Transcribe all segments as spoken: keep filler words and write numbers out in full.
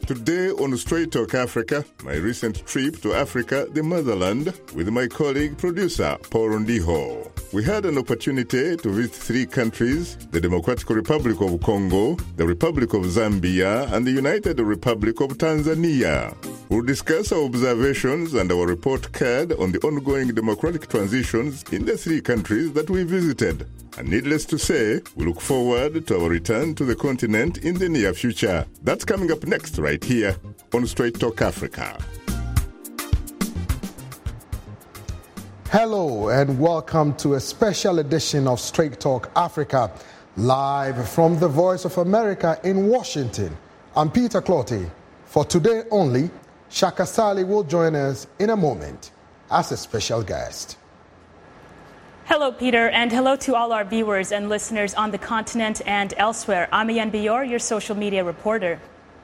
Today on Straight Talk Africa, my recent trip to Africa, the motherland, with my colleague producer Paul Ndiho. We had an opportunity to visit three countries, the Democratic Republic of Congo, the Republic of Zambia, and the United Republic of Tanzania. We'll discuss our observations and our report card on the ongoing democratic transitions in the three countries that we visited. And needless to say, we look forward to our return to the continent in the near future. That's coming up next right here on Straight Talk Africa. Hello and welcome to a special edition of Straight Talk Africa, live from the Voice of America in Washington. I'm Peter Clotty. For today only, Shaka Sali will join us in a moment as a special guest. Hello, Peter, and hello to all our viewers and listeners on the continent and elsewhere. I'm Ian Bior, your social media reporter.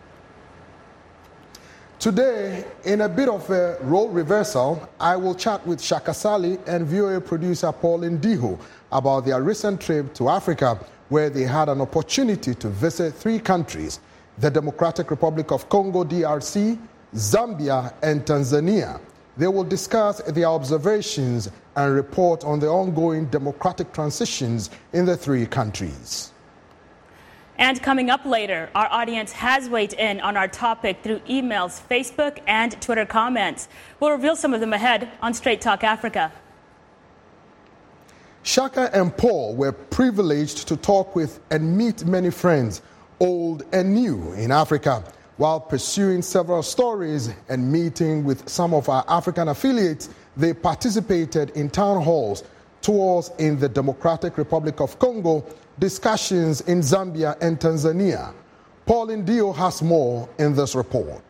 Today, in a bit of a role reversal, I will chat with Shaka Sali and V O A producer Paul Ndiho about their recent trip to Africa, where they had an opportunity to visit three countries, the Democratic Republic of Congo, D R C, Zambia, and Tanzania. They will discuss their observations and report on the ongoing democratic transitions in the three countries. And coming up later, our audience has weighed in on our topic through emails, Facebook, and Twitter comments. We'll reveal some of them ahead on Straight Talk Africa. Shaka and Paul were privileged to talk with and meet many friends, old and new, in Africa, while pursuing several stories and meeting with some of our African affiliates. They participated in town halls, tours in the Democratic Republic of Congo, discussions in Zambia and Tanzania. Paul Ndiho has more in this report.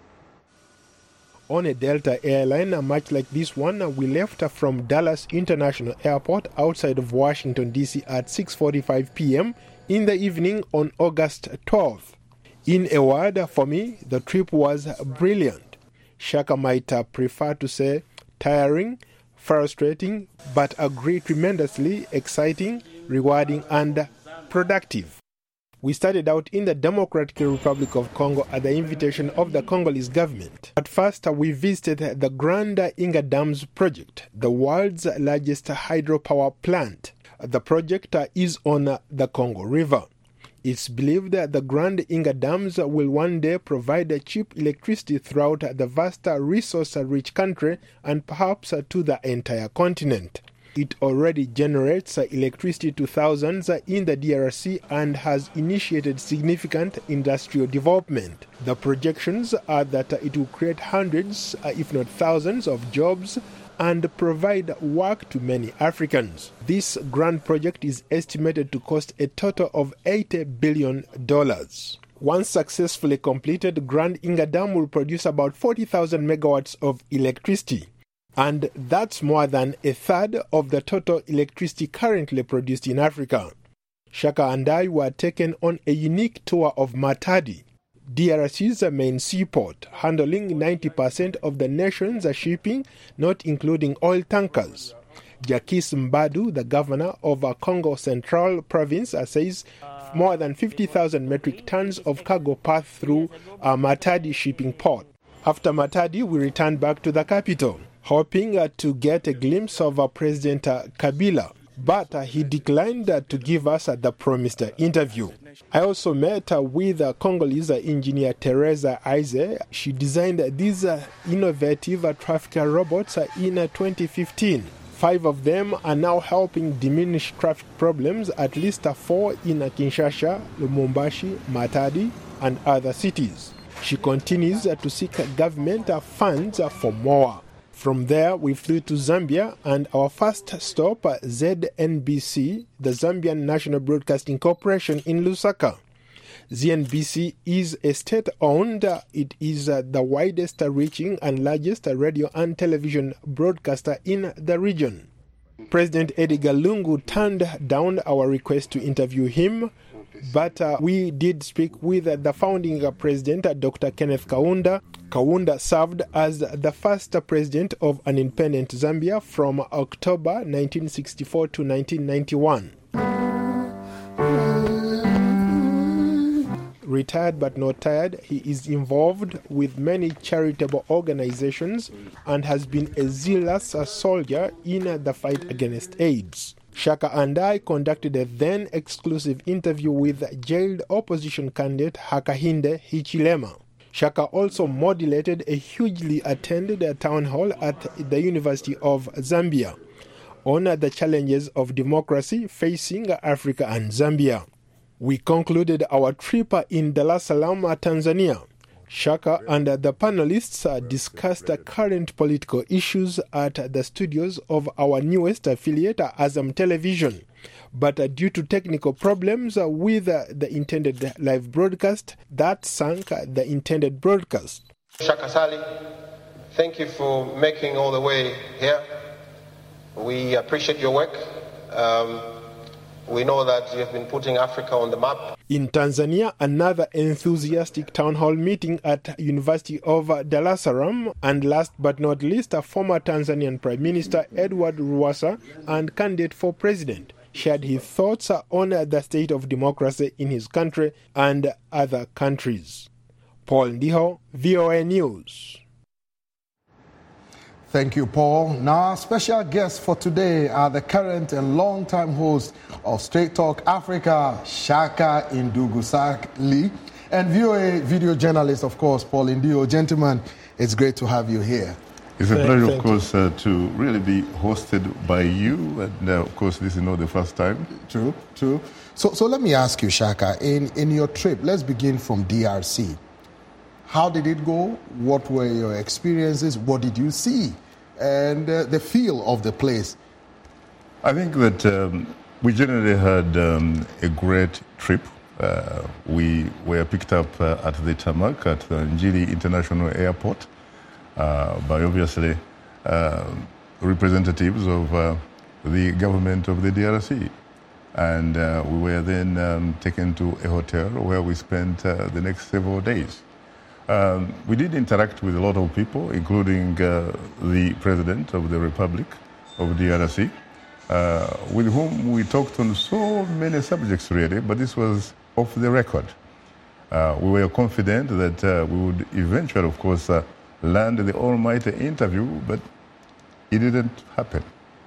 On a Delta airline, much like this one, we left from Dallas International Airport outside of Washington, D C at six forty-five p.m. in the evening on August twelfth. In a word, for me, the trip was brilliant. Shaka might uh, prefer to say tiring, frustrating, but agree tremendously exciting, rewarding, and productive. We started out in the Democratic Republic of Congo at the invitation of the Congolese government. At first, we visited the Grand Inga Dams project, the world's largest hydropower plant. The project is on the Congo River. It's believed that the Grand Inga Dams will one day provide cheap electricity throughout the vast resource-rich country and perhaps to the entire continent. It already generates electricity to thousands in the D R C and has initiated significant industrial development. The projections are that it will create hundreds, if not thousands, of jobs and provide work to many Africans. This grand project is estimated to cost a total of eighty billion dollars. Once successfully completed, Grand Inga Dam will produce about forty thousand megawatts of electricity. And that's more than a third of the total electricity currently produced in Africa. Shaka and I were taken on a unique tour of Matadi, D R C's main seaport, handling ninety percent of the nation's shipping, not including oil tankers. Jacques Mbadu, the governor of Congo Central Province, says more than fifty thousand metric tons of cargo pass through a Matadi shipping port. After Matadi, we returned back to the capital, hoping uh, to get a glimpse of uh, President uh, Kabila, but uh, he declined uh, to give us uh, the promised uh, interview. I also met uh, with uh, Congolese uh, engineer Teresa Aize. She designed uh, these uh, innovative uh, traffic robots uh, in uh, twenty fifteen. Five of them are now helping diminish traffic problems, at least uh, four in uh, Kinshasa, Lubumbashi, Matadi, and other cities. She continues uh, to seek uh, government uh, funds uh, for more. From there, we flew to Zambia, and our first stop, Z N B C, the Zambian National Broadcasting Corporation in Lusaka. Z N B C is a state-owned, it is the widest-reaching and largest radio and television broadcaster in the region. President Edgar Lungu turned down our request to interview him, but uh, we did speak with uh, the founding uh, president, uh, Doctor Kenneth Kaunda. Kaunda served as the first uh, president of an independent Zambia from October nineteen sixty-four to nineteen ninety-one. Retired but not tired, he is involved with many charitable organizations and has been a zealous soldier in the fight against AIDS. Shaka and I conducted a then exclusive interview with jailed opposition candidate Hakainde Hichilema. Shaka also moderated a hugely attended town hall at the University of Zambia on the challenges of democracy facing Africa and Zambia. We concluded our trip in Dar es Salaam, Tanzania. Shaka and the panelists discussed current political issues at the studios of our newest affiliate, Azam Television. But due to technical problems with the intended live broadcast, that sank the intended broadcast. Shaka Sali, thank you for making all the way here. We appreciate your work. Um, we know that you have been putting Africa on the map. In Tanzania, another enthusiastic town hall meeting at University of Dar es Salaam, and last but not least, a former Tanzanian Prime Minister Edward Lowassa and candidate for president shared his thoughts on the state of democracy in his country and other countries. Paul Ndiho, V O A News. Thank you, Paul. Now, our special guests for today are the current and long-time host of Straight Talk Africa, Shaka Ndugusali, and V O A video journalist, of course, Paul Ndiho. Gentlemen, it's great to have you here. It's a pleasure, of course, uh, to really be hosted by you. And, uh, of course, this is not the first time. True, true. So, so let me ask you, Shaka, in, in your trip, let's begin from D R C. How did it go? What were your experiences? What did you see? And uh, the feel of the place? I think that um, we generally had um, a great trip. Uh, we were picked up uh, at the tarmac at the Njili International Airport uh, by obviously uh, representatives of uh, the government of the D R C. And uh, we were then um, taken to a hotel where we spent uh, the next several days. Um, we did interact with a lot of people, including uh, the President of the Republic of D R C, uh, with whom we talked on so many subjects, really, but this was off the record. Uh, we were confident that uh, we would eventually, of course, uh, land the almighty interview, but it didn't happen.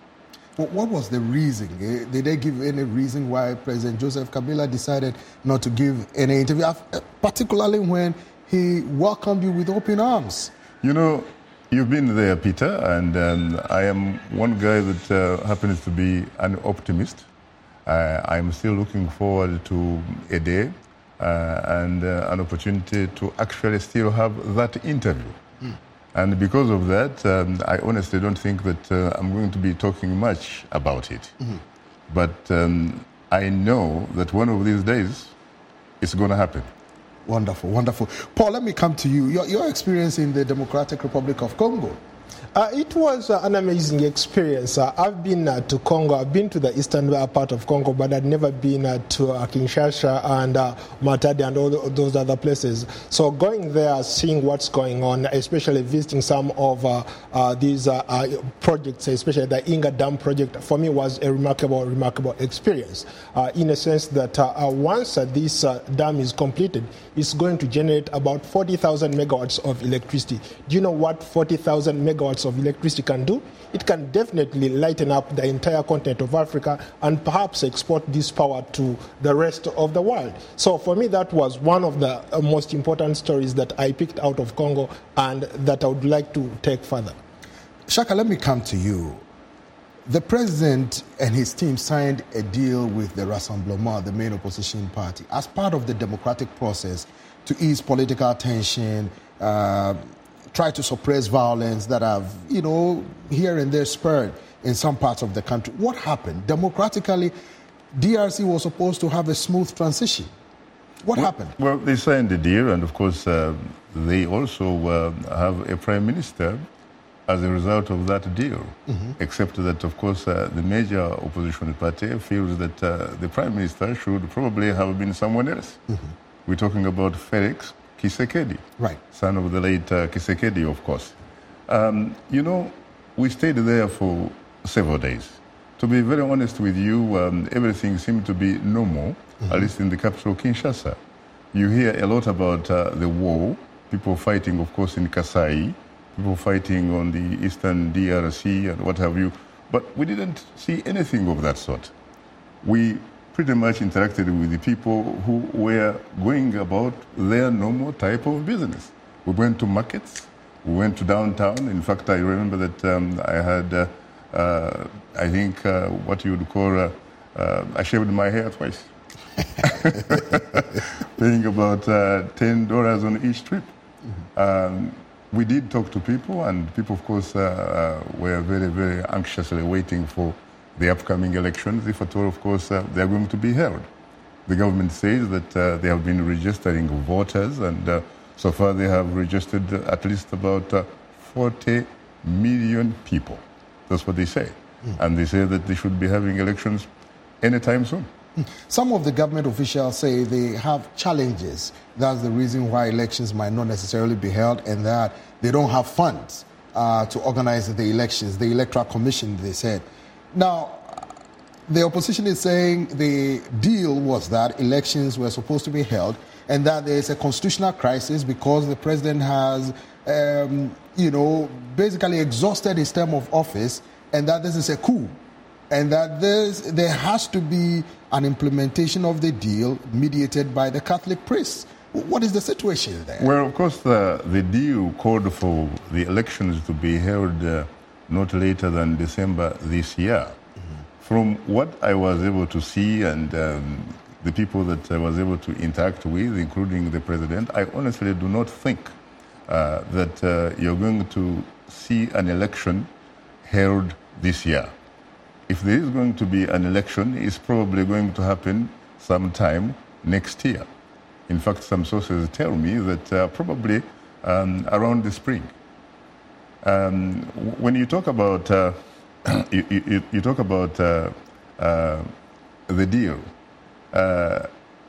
What was the reason? Did they give any reason why President Joseph Kabila decided not to give any interview, particularly when he welcomed you with open arms? You know, you've been there, Peter, and um, I am one guy that uh, happens to be an optimist. Uh, I'm still looking forward to a day uh, and uh, an opportunity to actually still have that interview. Mm. And because of that, um, I honestly don't think that uh, I'm going to be talking much about it. Mm-hmm. But um, I know that one of these days it's going to happen. Wonderful, wonderful. Paul, let me come to you. Your, your experience in the Democratic Republic of Congo. Uh, it was uh, an amazing experience. Uh, I've been uh, to Congo. I've been to the eastern part of Congo, but I'd never been uh, to uh, Kinshasa and uh, Matadi and all those other places. So going there, seeing what's going on, especially visiting some of uh, uh, these uh, uh, projects, especially the Inga Dam project, for me was a remarkable, remarkable experience. Uh, in a sense that uh, uh, once uh, this uh, dam is completed, it's going to generate about forty thousand megawatts of electricity. Do you know what forty thousand megawatts of electricity can do? It can definitely lighten up the entire continent of Africa and perhaps export this power to the rest of the world. So for me, that was one of the most important stories that I picked out of Congo and that I would like to take further. Shaka, let me come to you. The president and his team signed a deal with the Rassemblement, the main opposition party, as part of the democratic process to ease political tension, uh, try to suppress violence that have, you know, here and there spurred in some parts of the country. What happened? Democratically, D R C was supposed to have a smooth transition. What well, happened? Well, they signed the deal, and of course, uh, they also uh, have a prime minister as a result of that deal, mm-hmm. except that, of course, uh, the major opposition party feels that uh, the prime minister should probably have been someone else. Mm-hmm. We're talking about Felix Tshisekedi, right, son of the late uh, Tshisekedi, of course. Um, you know, we stayed there for several days. To be very honest with you, um, everything seemed to be normal, mm-hmm. at least in the capital, Kinshasa. You hear a lot about uh, the war, people fighting, of course, in Kasai, people fighting on the eastern D R C and what have you, but we didn't see anything of that sort. We pretty much interacted with the people who were going about their normal type of business. We went to markets, we went to downtown. In fact, I remember that um, I had, uh, uh, I think, uh, what you would call, uh, uh, I shaved my hair twice. Paying about uh, ten dollars on each trip. Mm-hmm. um, we did talk to people, and people, of course, uh, uh, were very, very anxiously waiting for the upcoming elections, if at all, of course, uh, they are going to be held. The government says that uh, they have been registering voters, and uh, so far they have registered at least about uh, forty million people. That's what they say. Mm. And they say that they should be having elections anytime soon. Some of the government officials say they have challenges. That's the reason why elections might not necessarily be held, and that they don't have funds uh, to organize the elections. The Electoral Commission, they said. Now, the opposition is saying the deal was that elections were supposed to be held, and that there is a constitutional crisis because the president has, um, you know, basically exhausted his term of office, and that this is a coup. And that there has to be an implementation of the deal mediated by the Catholic priests. What is the situation there? Well, of course, the, the deal called for the elections to be held uh, not later than December this year. Mm-hmm. From what I was able to see and um, the people that I was able to interact with, including the president, I honestly do not think uh, that uh, you're going to see an election held this year. If there is going to be an election, it's probably going to happen sometime next year. In fact, some sources tell me that uh, probably um, around the spring. Um, when you talk about uh, you, you, you talk about uh, uh, the deal, uh,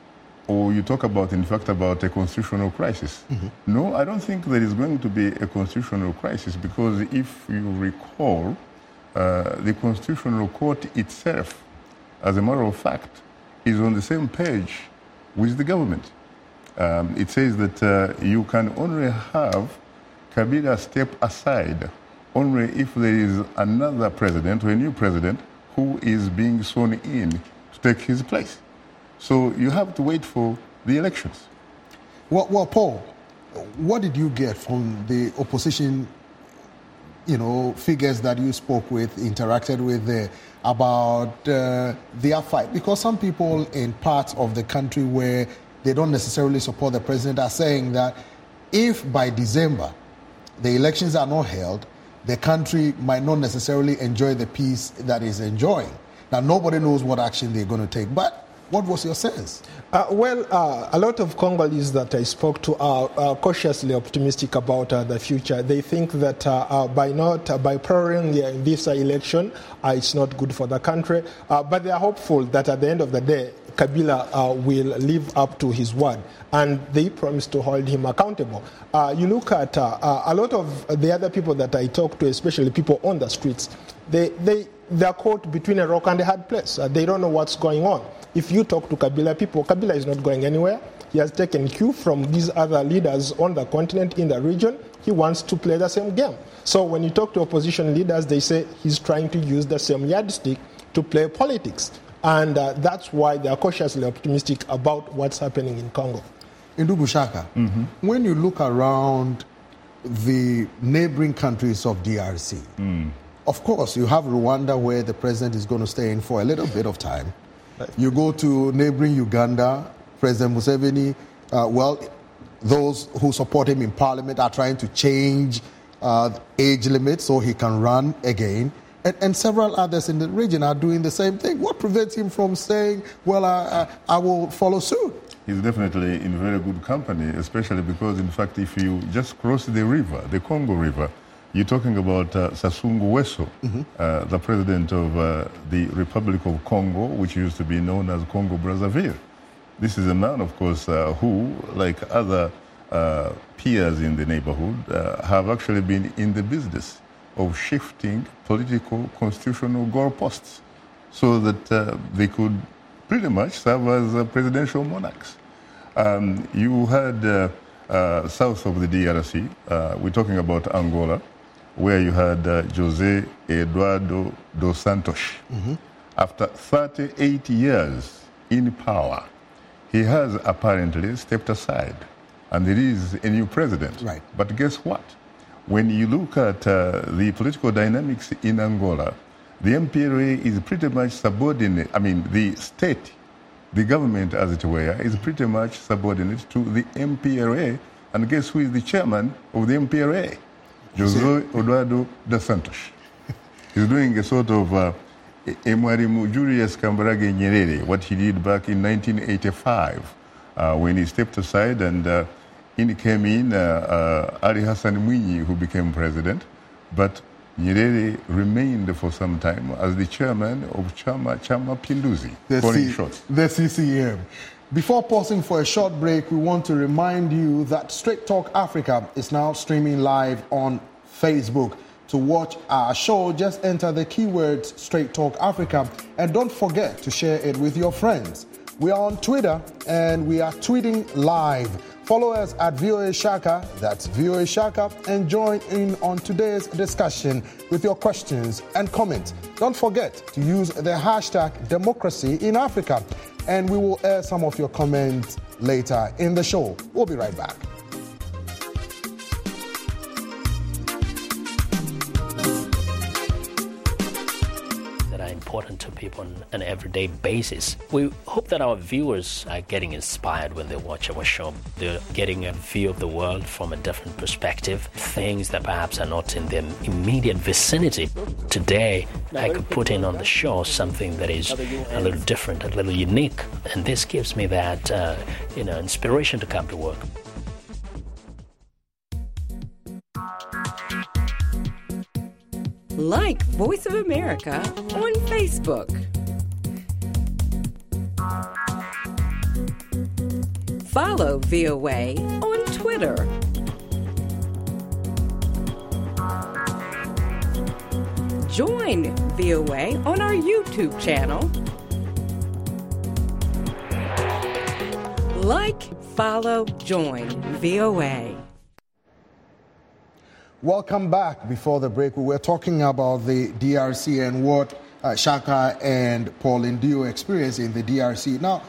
or you talk about, in fact, about a constitutional crisis. Mm-hmm. No, I don't think there is going to be a constitutional crisis, because if you recall, Uh, the Constitutional Court itself, as a matter of fact, is on the same page with the government. Um, it says that uh, you can only have Kabila step aside only if there is another president or a new president who is being sworn in to take his place. So you have to wait for the elections. Well, well Paul, what did you get from the opposition, you know, figures that you spoke with, interacted with there, about uh, their fight? Because some people in parts of the country where they don't necessarily support the president are saying that if by December the elections are not held, the country might not necessarily enjoy the peace that is enjoying. Now, nobody knows what action they're going to take, but what was your sense? Uh, well, uh, a lot of Congolese that I spoke to are, are cautiously optimistic about uh, the future. They think that uh, uh, by not uh, by prolonging this uh, election, uh, it's not good for the country. Uh, but they are hopeful that at the end of the day, Kabila uh, will live up to his word, and they promise to hold him accountable. Uh, you look at uh, uh, a lot of the other people that I talk to, especially people on the streets. They they they are caught between a rock and a hard place. Uh, they don't know what's going on. If you talk to Kabila people, Kabila is not going anywhere. He has taken cue from these other leaders on the continent, in the region. He wants to play the same game. So when you talk to opposition leaders, they say he's trying to use the same yardstick to play politics. And uh, that's why they are cautiously optimistic about what's happening in Congo. Ndugu Shaka, mm-hmm. when you look around the neighboring countries of D R C, mm. of course, you have Rwanda, where the president is going to stay in for a little bit of time. You go to neighboring Uganda, President Museveni, uh, well, those who support him in parliament are trying to change uh, age limits so he can run again. And, and several others in the region are doing the same thing. What prevents him from saying, well, I, I, I will follow suit? He's definitely in very good company, especially because, in fact, if you just cross the river, the Congo River, you're talking about uh, Sassou Nguesso, mm-hmm. uh, the president of uh, the Republic of Congo, which used to be known as Congo-Brazzaville. This is a man, of course, uh, who, like other uh, peers in the neighborhood, uh, have actually been in the business of shifting political constitutional goalposts so that uh, they could pretty much serve as uh, presidential monarchs. Um, you had uh, uh, south of the D R C, uh, we're talking about Angola, where you had uh, Jose Eduardo dos Santos. Mm-hmm. After thirty-eight years in power, he has apparently stepped aside, and there is a new president. Right. But guess what? When you look at uh, the political dynamics in Angola, the M P L A is pretty much subordinate. I mean, the state, the government, as it were, is pretty much subordinate to the M P L A. And guess who is the chairman of the M P L A? Jose Eduardo dos Santos. He's doing a sort of uh, Mwalimu Julius Kambarage Nyerere, what he did back in nineteen eighty-five, uh, when he stepped aside and uh, in came in uh, uh, Ali Hassan Mwinyi, who became president. But Nyerere remained for some time as the chairman of Chama Chama Pinduzi, the, calling C- shots. the C C M. Before pausing for a short break, we want to remind you that Straight Talk Africa is now streaming live on Facebook. To watch our show, just enter the keywords Straight Talk Africa and don't forget to share it with your friends. We are on Twitter and we are tweeting live. Follow us at V O A Shaka, that's V O A Shaka, and join in on today's discussion with your questions and comments. Don't forget to use the hashtag Democracy in Africa, and we will air some of your comments later in the show. We'll be right back. Important to people on an everyday basis. We hope that our viewers are getting inspired when they watch our show. They're getting a view of the world from a different perspective, things that perhaps are not in their immediate vicinity. Today, I could put in on the show something that is a little different, a little unique, and this gives me that, uh, you know, inspiration to come to work. Like Voice of America on Facebook. Follow V O A on Twitter. Join V O A on our YouTube channel. Like, follow, join V O A. Welcome back. Before the break, we were talking about the D R C and what uh, Shaka and Paul Ndio experienced in the D R C. Now,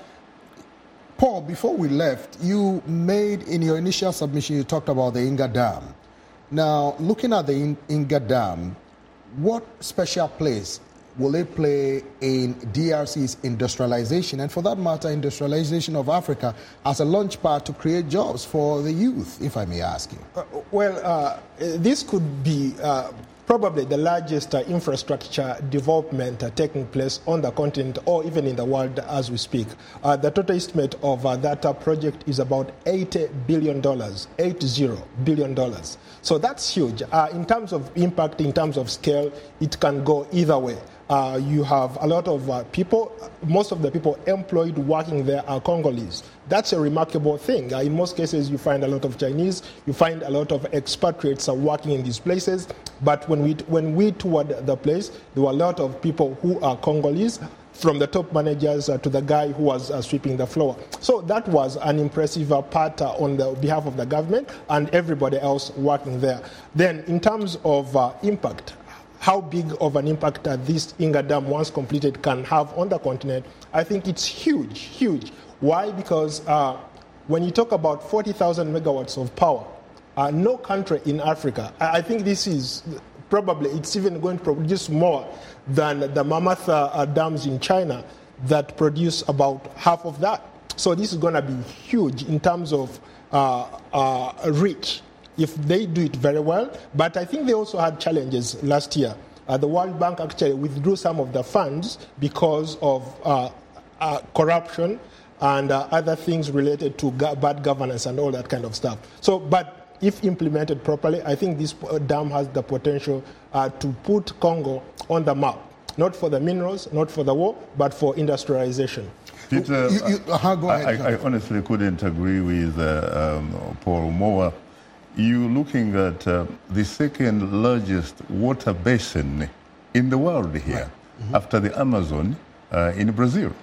Paul, before we left, you made, in your initial submission, you talked about the Inga Dam. Now, looking at the In- Inga Dam, what special place will it play in D R C's industrialization, and for that matter, industrialization of Africa as a launchpad to create jobs for the youth, if I may ask you? Uh, well, uh, this could be uh, probably the largest uh, infrastructure development uh, taking place on the continent or even in the world as we speak. Uh, the total estimate of uh, that uh, project is about eighty billion dollars, eighty billion dollars. So that's huge. Uh, in terms of impact, in terms of scale, it can go either way. Uh, you have a lot of uh, people, most of the people employed working there are Congolese. That's a remarkable thing. Uh, in most cases, you find a lot of Chinese, you find a lot of expatriates uh, working in these places. But when we when we toured the place, there were a lot of people who are Congolese, from the top managers uh, to the guy who was uh, sweeping the floor. So that was an impressive uh, part uh, on the behalf of the government and everybody else working there. Then in terms of uh, impact, how big of an impact uh, this Inga Dam, once completed, can have on the continent, I think it's huge, huge. Why? Because uh, when you talk about forty thousand megawatts of power, uh, no country in Africa, I, I think this is probably, it's even going to produce more than the mammoth uh, dams in China that produce about half of that. So this is going to be huge in terms of uh, uh, reach, if they do it very well. But I think they also had challenges last year. Uh, the World Bank actually withdrew some of the funds because of uh, uh, corruption and uh, other things related to go- bad governance and all that kind of stuff. So, but if implemented properly, I think this dam has the potential uh, to put Congo on the map, not for the minerals, not for the war, but for industrialization. Peter, You- you- uh-huh, go ahead. I, I honestly couldn't agree with uh, um, Paul Moa. You're looking at uh, the second largest water basin in the world here, Right. Mm-hmm. after the Amazon uh, in Brazil.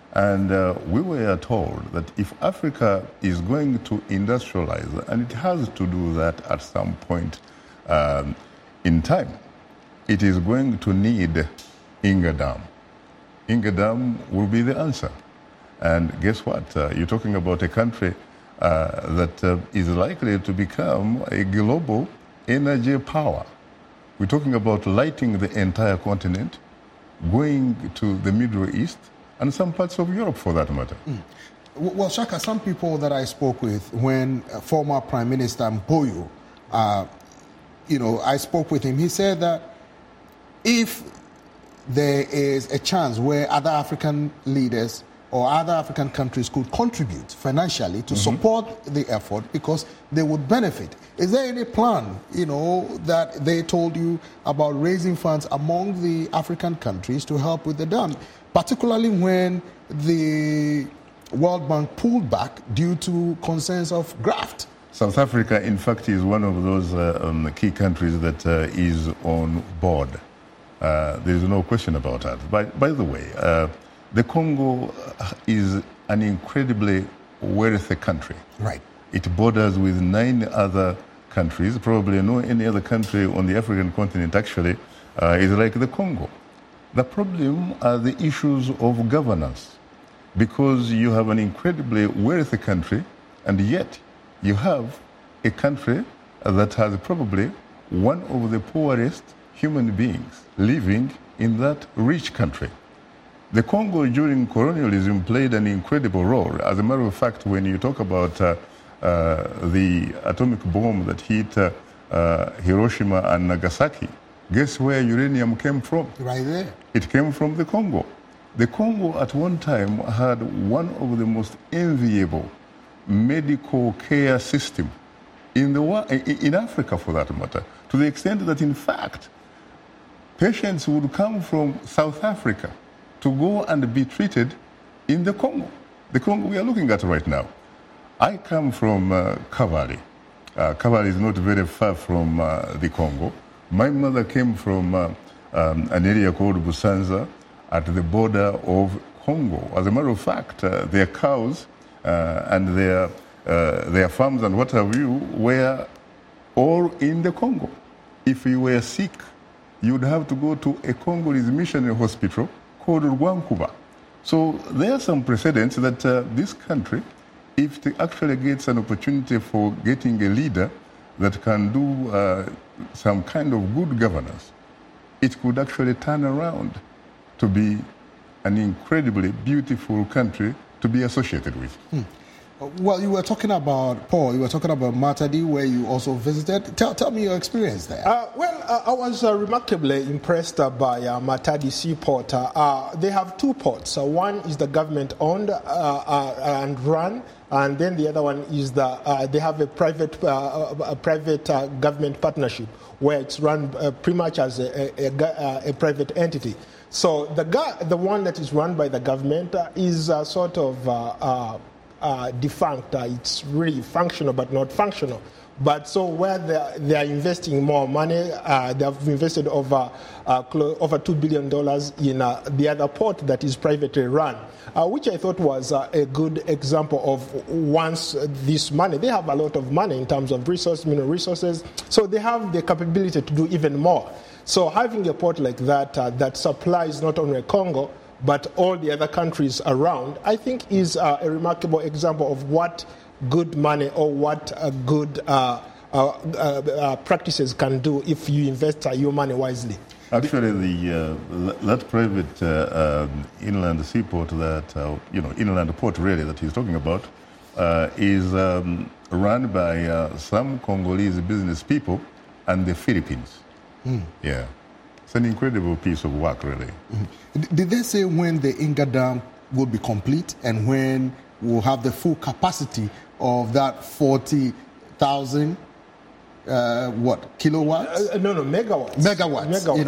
And uh, we were told that if Africa is going to industrialize, and it has to do that at some point um, in time, it is going to need Inga Dam. Inga Dam will be the answer. And guess what? Uh, you're talking about a country uh, that uh, is likely to become a global energy power. We're talking about lighting the entire continent, going to the Middle East, and some parts of Europe for that matter. Mm. Well, Shaka, some people that I spoke with when uh, former Prime Minister Mpoyo, uh, you know, I spoke with him, he said that if there is a chance where other African leaders or other African countries could contribute financially to mm-hmm. support the effort because they would benefit. Is there any plan, you know, that they told you about raising funds among the African countries to help with the dam, particularly when the World Bank pulled back due to concerns of graft? South Africa, in fact, is one of those uh, um, key countries that uh, is on board. Uh, there is no question about that. By, by the way, uh, the Congo is an incredibly wealthy country. Right. It borders with nine other countries. Probably no any other country on the African continent actually uh, is like the Congo. The problem are the issues of governance, because you have an incredibly wealthy country, and yet you have a country that has probably one of the poorest human beings living in that rich country. The Congo during colonialism played an incredible role. As a matter of fact, when you talk about uh, uh, the atomic bomb that hit uh, uh, Hiroshima and Nagasaki, guess where uranium came from? Right there. It came from the Congo. The Congo at one time had one of the most enviable medical care system in the world, in Africa for that matter, to the extent that in fact patients would come from South Africa to go and be treated in the Congo, the Congo we are looking at right now. I come from uh, Kabale. Uh, Kabale is not very far from uh, the Congo. My mother came from uh, um, an area called Busanza at the border of Congo. As a matter of fact, uh, their cows uh, and their, uh, their farms and what have you were all in the Congo. If you were sick, you'd have to go to a Congolese missionary hospital called Rwankuba. So there are some precedents that uh, this country, if it actually gets an opportunity for getting a leader that can do uh, some kind of good governance, it could actually turn around to be an incredibly beautiful country to be associated with. Hmm. Well, you were talking about, Paul, you were talking about Matadi, where you also visited. Tell, tell me your experience there. Uh, well, uh, I was uh, remarkably impressed uh, by uh, Matadi Seaport. Uh, uh, they have two ports. Uh, one is the government-owned uh, uh, and run, and then the other one is the, uh, they have a private, uh, a private uh, government partnership where it's run uh, pretty much as a, a, a, a private entity. So the, the one that is run by the government uh, is uh, sort of uh, uh, Uh, defunct. Uh, it's really functional but not functional. But so where they are, they are investing more money, uh, they have invested over uh, clo- over two billion dollars in uh, the other port that is privately run, uh, which I thought was uh, a good example of once this money, they have a lot of money in terms of resources, mineral resources, so they have the capability to do even more. So having a port like that uh, that supplies not only Congo, but all the other countries around, I think is uh, a remarkable example of what good money or what uh, good uh, uh, uh, uh, practices can do if you invest uh, your money wisely. Actually, the uh, that private uh, um, inland seaport, that uh, you know, inland port really that he's talking about, uh, is um, run by uh, some Congolese business people and the Philippines. Mm. Yeah. It's an incredible piece of work, really. Mm-hmm. Did they say when the Inga Dam will be complete and when we'll have the full capacity of that forty thousand, uh, what, kilowatts? Uh, no, no, megawatts. Megawatts, megawatts. you know.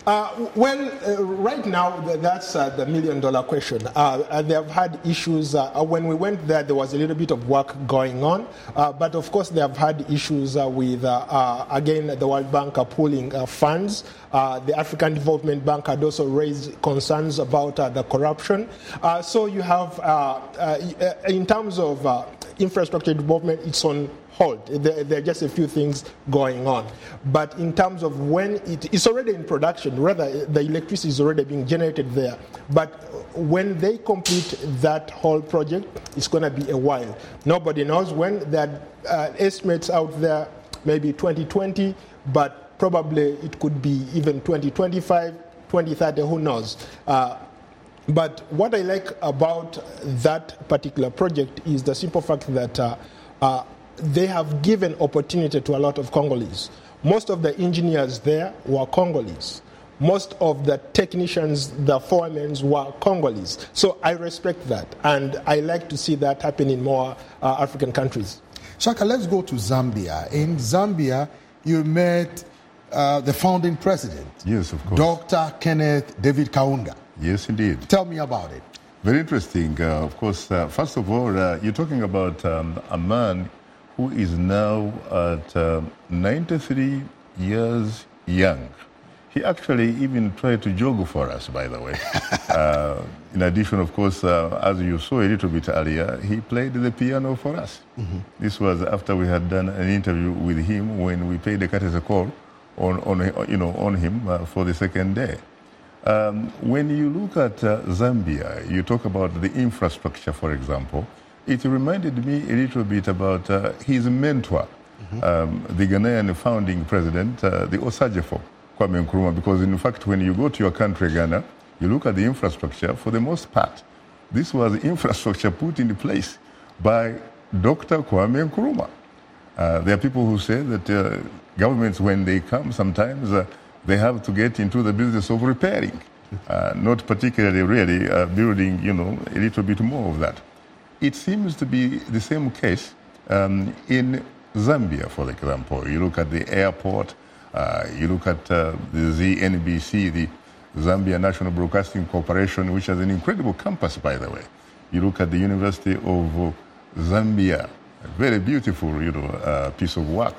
Uh, well, uh, right now, th- that's uh, the million-dollar question. Uh, uh, they have had issues. Uh, when we went there, there was a little bit of work going on. Uh, but, of course, they have had issues uh, with, uh, uh, again, the World Bank uh, pooling uh, funds. Uh, the African Development Bank had also raised concerns about uh, the corruption. Uh, so you have, uh, uh, in terms of uh, infrastructure development, it's on hold. There, there are just a few things going on. But in terms of when it, it's already in production, rather the electricity is already being generated there. But when they complete that whole project, it's going to be a while. Nobody knows when. There are uh, estimates out there, maybe twenty twenty, but probably it could be even twenty twenty-five, twenty thirty, who knows. Uh, but what I like about that particular project is the simple fact that uh, uh, they have given opportunity to a lot of Congolese. Most of the engineers there were Congolese. Most of the technicians, the foremen were Congolese. So I respect that, and I like to see that happen in more uh, African countries. Shaka, let's go to Zambia. In Zambia, you met uh, the founding president. Yes, of course. Doctor Kenneth David Kaunda. Yes, indeed. Tell me about it. Very interesting. Uh, of course, uh, first of all, uh, you're talking about um, a man who is now at uh, ninety-three years young. He actually even tried to jog for us, by the way. uh, in addition, of course, uh, as you saw a little bit earlier, he played the piano for us. Mm-hmm. This was after we had done an interview with him when we paid the courtesy call on, on, you know, on him uh, for the second day. Um, when you look at uh, Zambia, you talk about the infrastructure, for example. It reminded me a little bit about uh, his mentor, mm-hmm. um, the Ghanaian founding president, uh, the Osagyefo, Kwame Nkrumah, because in fact, when you go to your country, Ghana, you look at the infrastructure, for the most part, this was infrastructure put in place by Doctor Kwame Nkrumah. Uh, there are people who say that uh, governments, when they come, sometimes uh, they have to get into the business of repairing, uh, not particularly really uh, building, you know, a little bit more of that. It seems to be the same case um, in Zambia, for example. You look at the airport, uh, you look at uh, the Z N B C, the Zambia National Broadcasting Corporation, which has an incredible campus, by the way. You look at the University of Zambia, a very beautiful, you know, uh, piece of work.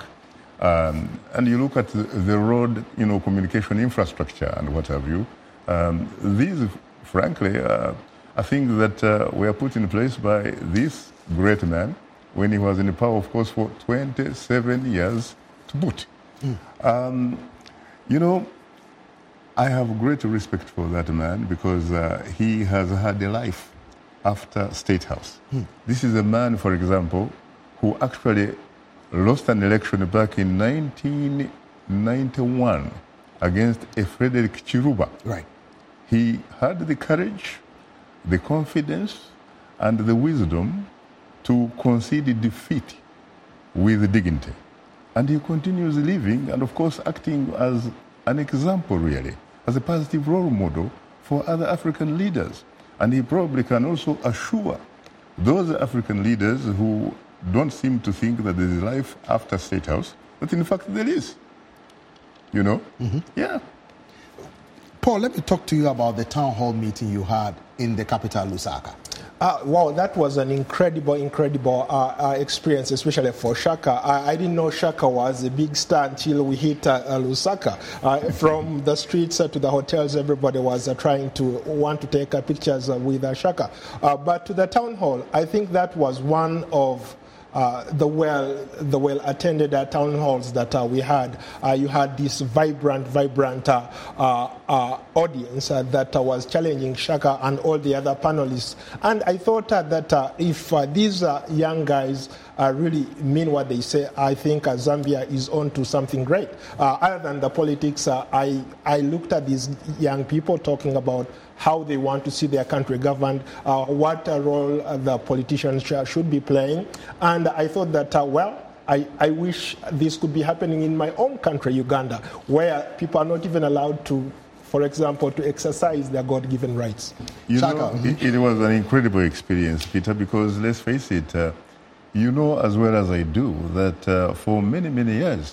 Um, and you look at the road, you know, communication infrastructure and what have you. Um, these, frankly, uh, I think that uh, were put in place by this great man when he was in power, of course, for twenty-seven years to boot. Mm. Um, you know, I have great respect for that man because uh, he has had a life after State House. Mm. This is a man, for example, who actually lost an election back in nineteen ninety-one against a Frederick Chiruba. Right. He had the courage, the confidence, and the wisdom to concede defeat with dignity. And he continues living and, of course, acting as an example, really, as a positive role model for other African leaders. And he probably can also assure those African leaders who don't seem to think that there is life after State House, but in fact there is. You know? Mm-hmm. Yeah. Paul, let me talk to you about the town hall meeting you had in the capital, Lusaka. Uh, wow, that was an incredible, incredible uh, uh, experience, especially for Shaka. I, I didn't know Shaka was a big star until we hit uh, uh, Lusaka. Uh, from the streets uh, to the hotels, everybody was uh, trying to want to take uh, pictures uh, with uh, Shaka. Uh, but to the town hall, I think that was one of Uh, the well, the well-attended uh, town halls that uh, we had. Uh, you had this vibrant, vibrant uh, uh, uh, audience uh, that uh, was challenging Shaka and all the other panelists. And I thought uh, that uh, if uh, these uh, young guys uh, really mean what they say, I think uh, Zambia is on to something great. Uh, other than the politics, uh, I, I looked at these young people talking about how they want to see their country governed, uh, what uh, role uh, the politicians sh- should be playing. And I thought that, uh, well, I, I wish this could be happening in my own country, Uganda, where people are not even allowed to, for example, to exercise their God-given rights. You know, it, it was an incredible experience, Peter, because let's face it, uh, you know as well as I do that uh, for many, many years,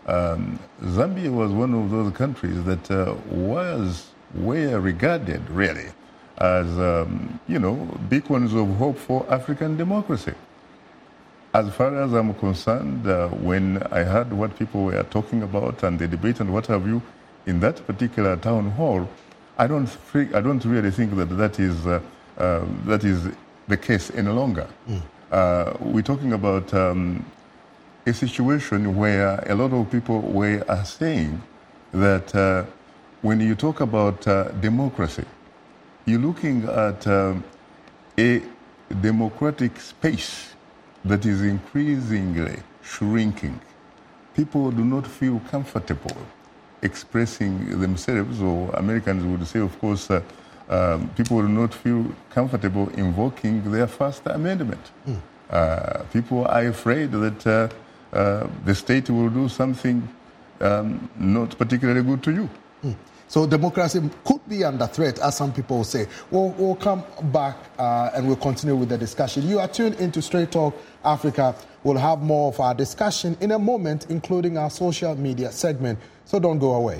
um, Zambia was one of those countries that uh, was, were regarded really as, um, you know, beacons of hope for African democracy. As far as I'm concerned, uh, when I heard what people were talking about and the debate and what have you in that particular town hall, I don't think, I don't really think that that is, uh, uh, that is the case any longer. Mm. Uh, we're talking about um, a situation where a lot of people were are saying that uh, when you talk about uh, democracy, you're looking at um, a democratic space that is increasingly shrinking. People do not feel comfortable expressing themselves, or Americans would say, of course, uh, um, people do not feel comfortable invoking their First Amendment. Mm. Uh, people are afraid that uh, uh, the state will do something um, not particularly good to you. Mm. So democracy could be under threat, as some people say. We'll, we'll come back uh, and we'll continue with the discussion. You are tuned into Straight Talk Africa. We'll have more of our discussion in a moment, including our social media segment. So don't go away.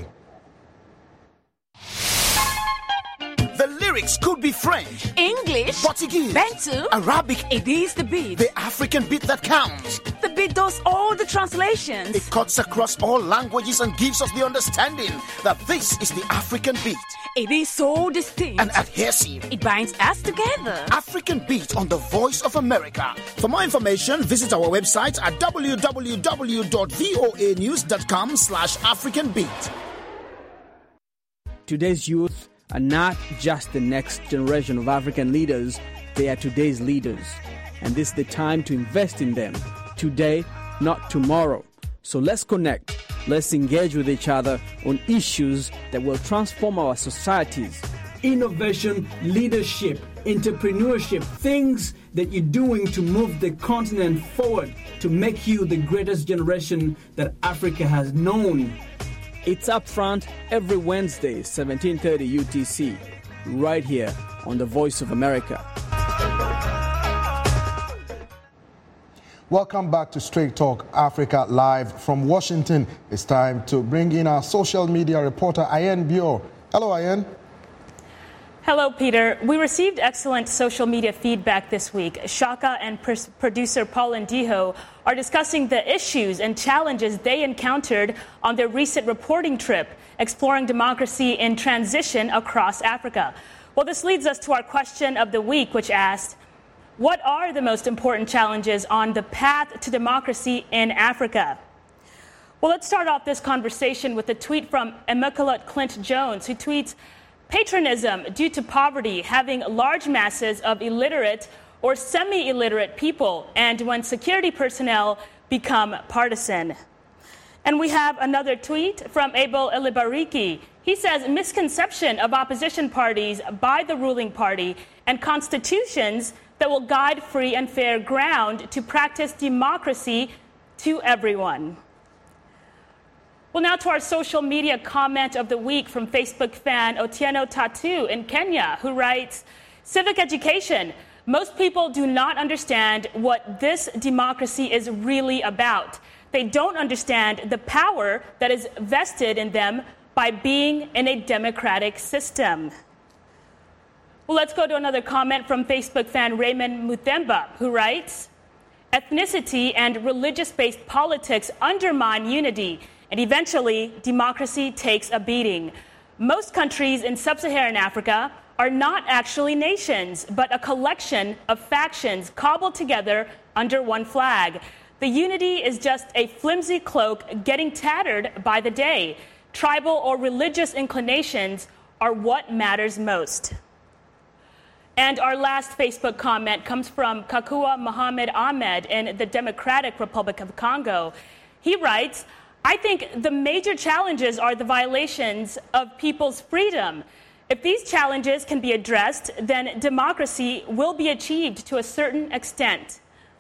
The lyrics could be French, English, Portuguese, Bantu, Arabic. It is the beat. The African beat that counts. The beat does all the translations. It cuts across all languages and gives us the understanding that this is the African beat. It is so distinct and adhesive. It binds us together. African Beat on the Voice of America. For more information, visit our website at w w w dot voa news dot com slash African Beat. Today's youth are not just the next generation of African leaders, they are today's leaders. And this is the time to invest in them. Today, not tomorrow. So let's connect. Let's engage with each other on issues that will transform our societies. Innovation, leadership, entrepreneurship, things that you're doing to move the continent forward, to make you the greatest generation that Africa has known. It's Upfront every Wednesday, seventeen thirty U T C, right here on the Voice of America. Welcome back to Straight Talk Africa live from Washington. It's time to bring in our social media reporter, Ayen Bio. Hello, Ayen. Hello, Peter. We received excellent social media feedback this week. Shaka and pr- producer Paul Ndiho are discussing the issues and challenges they encountered on their recent reporting trip, exploring democracy in transition across Africa. Well, this leads us to our question of the week, which asked, what are the most important challenges on the path to democracy in Africa? Well, let's start off this conversation with a tweet from Immaculate Clint Jones, who tweets, patronism due to poverty, having large masses of illiterate or semi-illiterate people, and when security personnel become partisan. And we have another tweet from Abel Elibariki. He says, misconception of opposition parties by the ruling party and constitutions that will guide free and fair ground to practice democracy to everyone. Well, now to our social media comment of the week from Facebook fan Otieno Tattoo in Kenya, who writes, civic education. Most people do not understand what this democracy is really about. They don't understand the power that is vested in them by being in a democratic system. Well, let's go to another comment from Facebook fan Raymond Muthemba, who writes, ethnicity and religious-based politics undermine unity, and eventually democracy takes a beating. Most countries in sub-Saharan Africa are not actually nations, but a collection of factions cobbled together under one flag. The unity is just a flimsy cloak getting tattered by the day. Tribal or religious inclinations are what matters most. And our last Facebook comment comes from Kakua Mohammed Ahmed in the Democratic Republic of Congo. He writes, I think the major challenges are the violations of people's freedom. If these challenges can be addressed, then democracy will be achieved to a certain extent.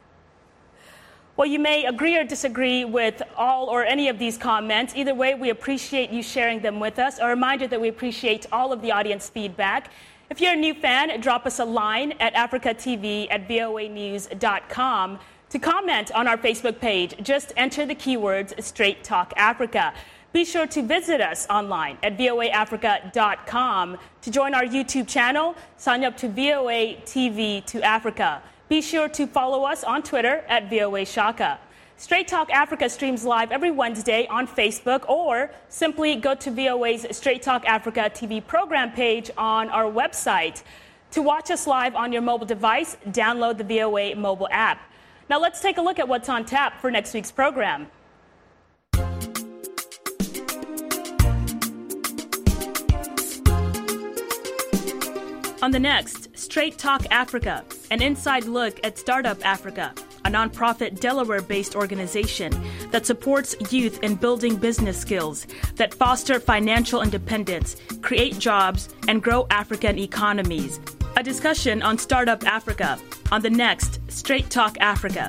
Well, you may agree or disagree with all or any of these comments. Either way, we appreciate you sharing them with us. A reminder that we appreciate all of the audience feedback. If you're a new fan, drop us a line at africa t v at voa news dot com. To comment on our Facebook page, just enter the keywords Straight Talk Africa. Be sure to visit us online at V O A Africa dot com. To join our YouTube channel, sign up to V O A T V to Africa. Be sure to follow us on Twitter at V O A Shaka. Straight Talk Africa streams live every Wednesday on Facebook, or simply go to V O A's Straight Talk Africa T V program page on our website. To watch us live on your mobile device, download the V O A mobile app. Now let's take a look at what's on tap for next week's program. On the next, Straight Talk Africa, an inside look at Startup Africa, a nonprofit Delaware-based organization that supports youth in building business skills that foster financial independence, create jobs, and grow African economies. A discussion on Startup Africa on the next Straight Talk Africa.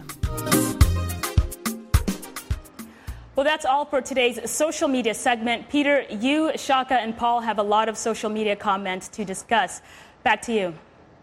Well, that's all for today's social media segment. Peter, you, Shaka, and Paul have a lot of social media comments to discuss. Back to you.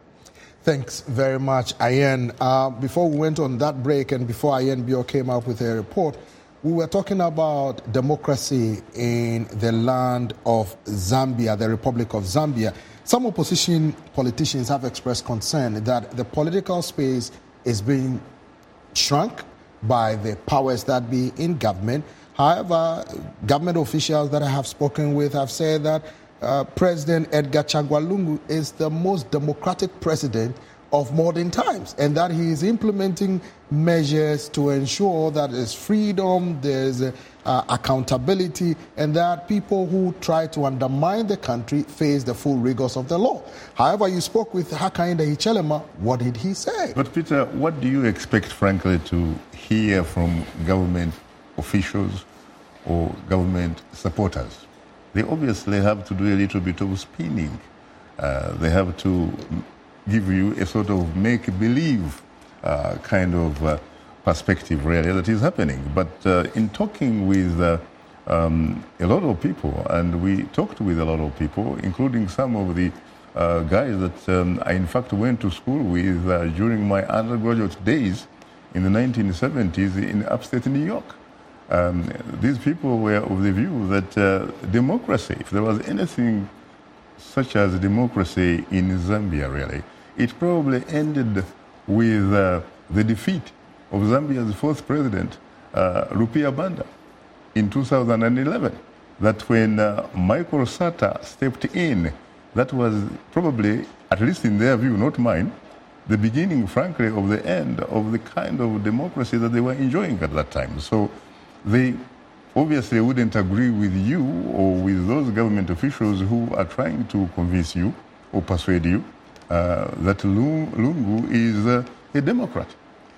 Thanks very much, Ayen. Uh, before we went on that break and before Ayen Bio came up with a report, we were talking about democracy in the land of Zambia, the Republic of Zambia. Some opposition politicians have expressed concern that the political space is being shrunk by the powers that be in government. However, government officials that I have spoken with have said that Uh, President Edgar Chagwa Lungu is the most democratic president of modern times, and that he is implementing measures to ensure that there's freedom, there's uh, accountability, and that people who try to undermine the country face the full rigors of the law. However, you spoke with Hakainde Hichilema. What did he say? But Peter, what do you expect, frankly, to hear from government officials or government supporters? They obviously have to do a little bit of spinning. Uh, they have to give you a sort of make-believe uh, kind of uh, perspective, really, that is happening. But uh, in talking with uh, um, a lot of people, and we talked with a lot of people, including some of the uh, guys that um, I, in fact, went to school with uh, during my undergraduate days in the nineteen seventies in upstate New York. Um, these people were of the view that uh, democracy, if there was anything such as democracy in Zambia, really, it probably ended with uh, the defeat of Zambia's fourth president, uh, Rupia Banda, in two thousand eleven. That when uh, Michael Sata stepped in, that was probably, at least in their view, not mine, the beginning, frankly, of the end of the kind of democracy that they were enjoying at that time. So they obviously wouldn't agree with you or with those government officials who are trying to convince you or persuade you uh, that Lungu is uh, a Democrat.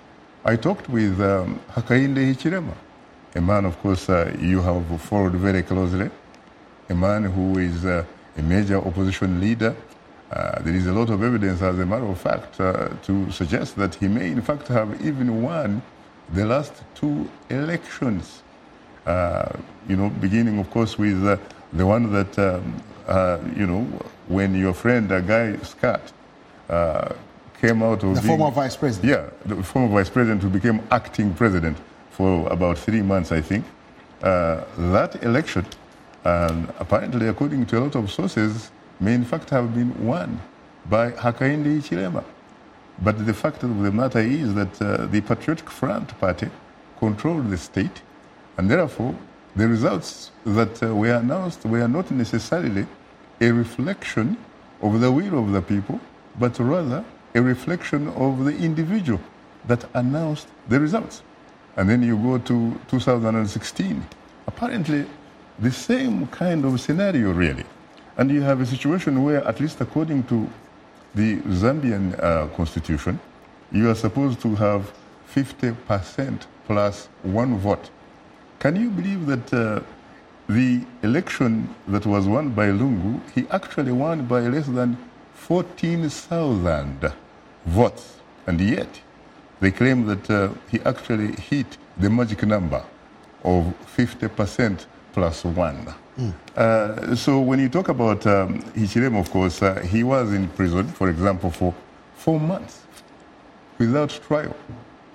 I talked with um, Hakainde Hichilema, a man, of course, uh, you have followed very closely, a man who is uh, a major opposition leader. Uh, there is a lot of evidence, as a matter of fact, uh, to suggest that he may, in fact, have even won the last two elections, uh, you know, beginning, of course, with uh, the one that, um, uh, you know, when your friend, uh, Guy Scott, uh, came out of the being, former vice president. Yeah, the former vice president who became acting president for about three months, I think. Uh, that election, um, apparently, according to a lot of sources, may in fact have been won by Hakainde Hichilema. But the fact of the matter is that uh, the Patriotic Front Party controlled the state, and therefore the results that uh, were announced were not necessarily a reflection of the will of the people, but rather a reflection of the individual that announced the results. And then you go to two thousand sixteen, apparently the same kind of scenario, really. And you have a situation where, at least according to the Zambian uh, constitution, you are supposed to have fifty percent plus one vote. Can you believe that uh, the election that was won by Lungu, he actually won by less than fourteen thousand votes, and yet they claim that uh, he actually hit the magic number of fifty percent plus one. Mm. Uh, so when you talk about um, Hichilema, of course, uh, he was in prison, for example, for four months without trial.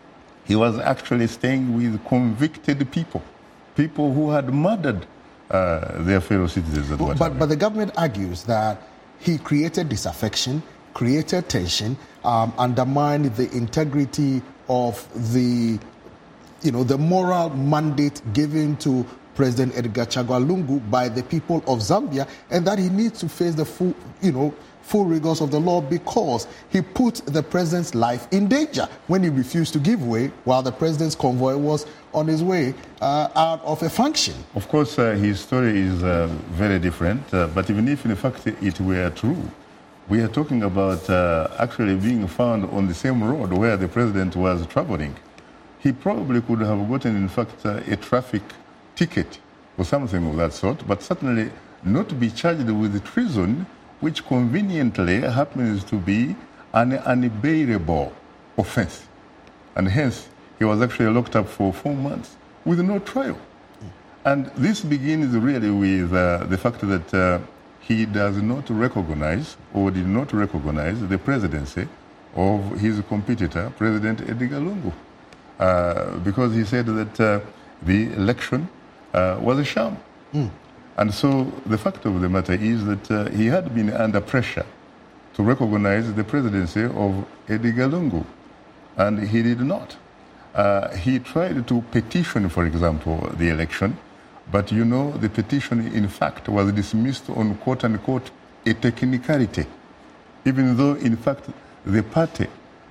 He was actually staying with convicted people, people who had murdered uh, their fellow citizens. And but, but, but the government argues that he created disaffection, created tension, um, undermined the integrity of the, you know, the moral mandate given to President Edgar Chagwa Lungu by the people of Zambia, and that he needs to face the full, you know, full rigors of the law because he put the president's life in danger when he refused to give way while the president's convoy was on his way uh, out of a function. Of course, uh, his story is uh, very different, uh, but even if in fact it were true, we are talking about uh, actually being found on the same road where the president was traveling. He probably could have gotten, in fact, uh, a traffic ticket or something of that sort, but certainly not to be charged with treason, which conveniently happens to be an unbearable offense. And hence, he was actually locked up for four months with no trial. And this begins really with uh, the fact that uh, he does not recognize or did not recognize the presidency of his competitor, President Edgar Lungu, uh, because he said that uh, the election uh, was a sham. Mm. And so the fact of the matter is that uh, he had been under pressure to recognize the presidency of Edgar Lungu, and he did not. Uh, he tried to petition, for example, the election, but you know, the petition, in fact, was dismissed on quote-unquote a technicality, even though, in fact, the party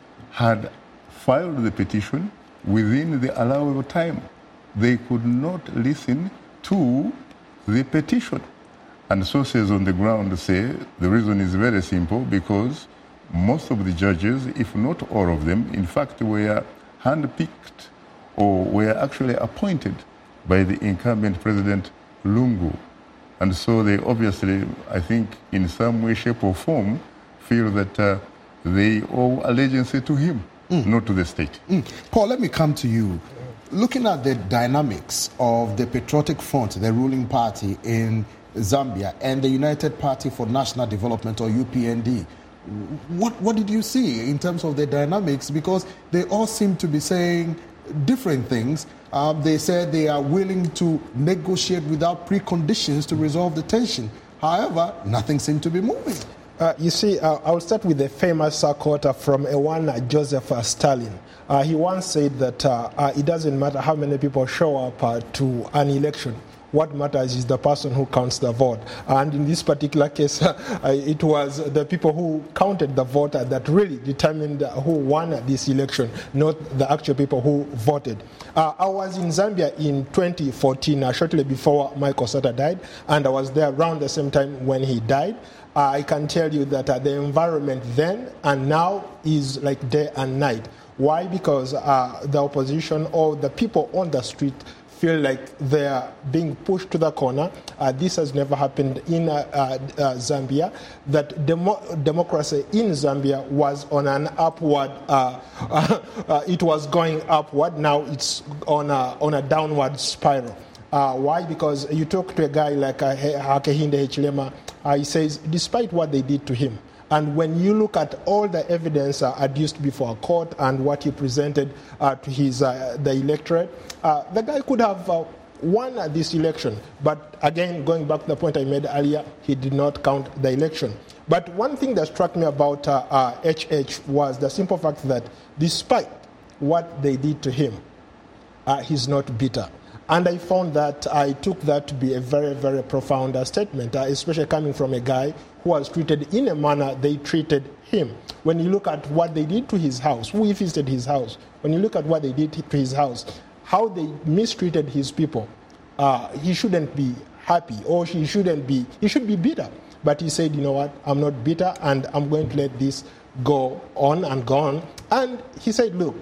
had filed the petition within the allowable time. They could not listen to the petition. And sources on the ground say the reason is very simple, because most of the judges, if not all of them, in fact, were handpicked or were actually appointed by the incumbent President Lungu. And so they obviously, I think, in some way, shape or form, feel that uh, they owe allegiance to him, mm. not to the state. Mm. Paul, let me come to you. Looking at the dynamics of the Patriotic Front, the ruling party in Zambia, and the United Party for National Development, or U P N D, what, what did you see in terms of the dynamics? Because they all seem to be saying different things. Um, they said they are willing to negotiate without preconditions to resolve the tension. However, nothing seemed to be moving. Uh, you see, uh, I'll start with a famous uh, quote from a one uh, Joseph uh, Stalin. Uh, he once said that uh, uh, it doesn't matter how many people show up uh, to an election. What matters is the person who counts the vote. And in this particular case, uh, it was the people who counted the vote that really determined who won this election, not the actual people who voted. Uh, I was in Zambia in twenty fourteen, uh, shortly before Michael Sata died, and I was there around the same time when he died. Uh, I can tell you that uh, the environment then and now is like day and night. Why? Because uh, the opposition or the people on the street feel like they are being pushed to the corner. Uh, this has never happened in uh, uh, uh, Zambia. That demo- democracy in Zambia was on an upward, uh, uh, uh, it was going upward. Now it's on a, on a downward spiral. Uh, why? Because you talk to a guy like uh, Hakainde Hichilema, uh, he says, despite what they did to him, and when you look at all the evidence uh, adduced before a court and what he presented uh, to his uh, the electorate, uh, the guy could have uh, won uh, this election. But again, going back to the point I made earlier, he did not count the election. But one thing that struck me about uh, uh, H H was the simple fact that despite what they did to him, uh, he's not bitter. And I found that I took that to be a very, very profound uh, statement, uh, especially coming from a guy who was treated in a manner they treated him. When you look at what they did to his house, who visited his house, when you look at what they did to his house, how they mistreated his people, uh, he shouldn't be happy, or he shouldn't be, he should be bitter. But he said, you know what, I'm not bitter, and I'm going to let this go on and go on. And he said, look,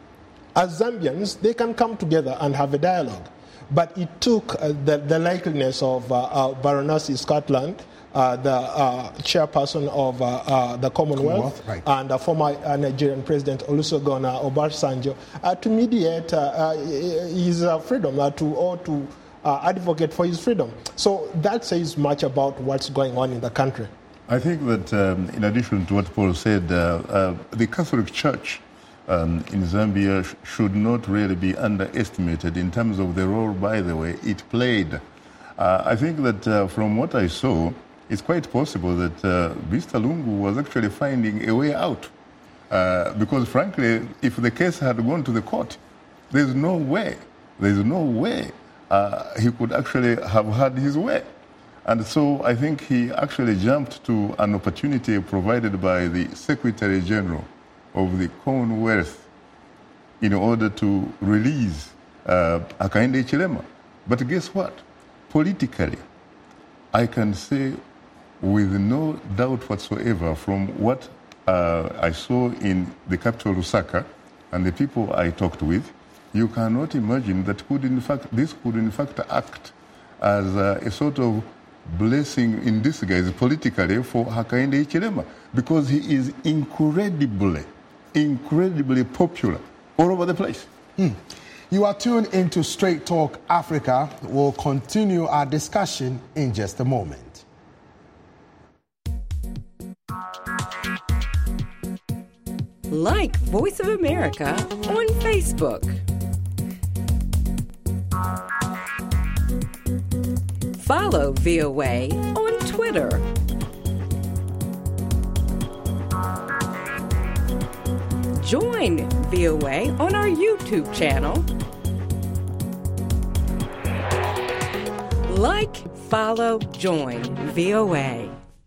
as Zambians, they can come together and have a dialogue. But it took uh, the, the likeliness of uh, uh, Baroness Scotland, uh, the uh, chairperson of uh, uh, the Commonwealth, Commonwealth right. and uh, former uh, Nigerian President Olusegun Obasanjo, uh, to mediate uh, uh, his uh, freedom, uh, to or to uh, advocate for his freedom. So that says much about what's going on in the country. I think that um, in addition to what Paul said, uh, uh, the Catholic Church um, in Zambia sh- should not really be underestimated in terms of the role, by the way, it played. Uh, I think that uh, from what I saw, it's quite possible that uh, Mister Lungu was actually finding a way out. Uh, because frankly, if the case had gone to the court, there's no way, there's no way uh, he could actually have had his way. And so I think he actually jumped to an opportunity provided by the Secretary General of the Commonwealth in order to release uh, Hakainde Hichilema. But guess what? Politically, I can say with no doubt whatsoever from what uh, I saw in the capital Lusaka and the people I talked with, you cannot imagine that could in fact, this could in fact act as a, a sort of blessing in disguise politically for Hakainde Hichilema, because he is incredibly, incredibly popular all over the place. Hmm. You are tuned into Straight Talk Africa. We'll continue our discussion in just a moment. Like Voice of America on Facebook. Follow V O A on Twitter. Join V O A on our YouTube channel. Like, follow, join V O A.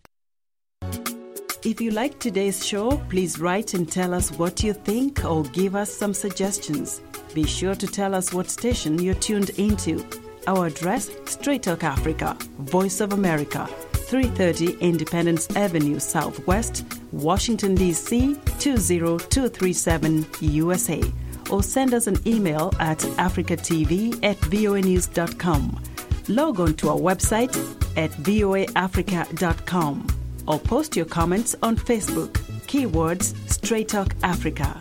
If you like today's show, please write and tell us what you think or give us some suggestions. Be sure to tell us what station you're tuned into. Our address, Straight Talk Africa, Voice of America, three thirty Independence Avenue Southwest, Washington, D C two zero two three seven, U S A. Or send us an email at africatv at voanews dot com. Log on to our website at voa africa dot com. Or post your comments on Facebook. Keywords Straight Talk Africa.